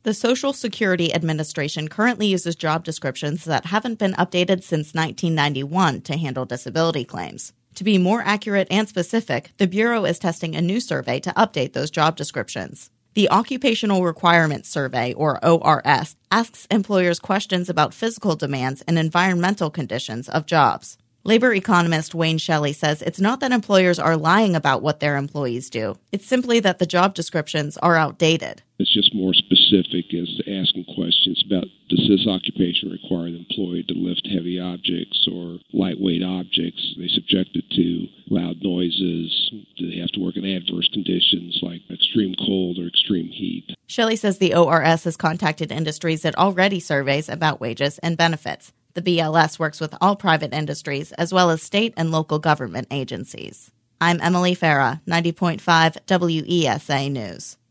The Social Security Administration currently uses job descriptions that haven't been updated since 1991 to handle disability claims. To be more accurate and specific, the Bureau is testing a new survey to update those job descriptions. The Occupational Requirements Survey, or ORS, asks employers questions about physical demands and environmental conditions of jobs. Labor economist Wayne Shelley says it's not that employers are lying about what their employees do. It's simply that the job descriptions are outdated. It's just more specific as to asking questions about, does this occupation require the employee to lift heavy objects or lightweight objects? Are they subjected to loud noises? Do they have to work in adverse conditions like extreme cold or extreme heat? Shelley says the ORS has contacted industries it already surveys about wages and benefits. The BLS works with all private industries as well as state and local government agencies. I'm Emily Farah, 90.5 WESA News.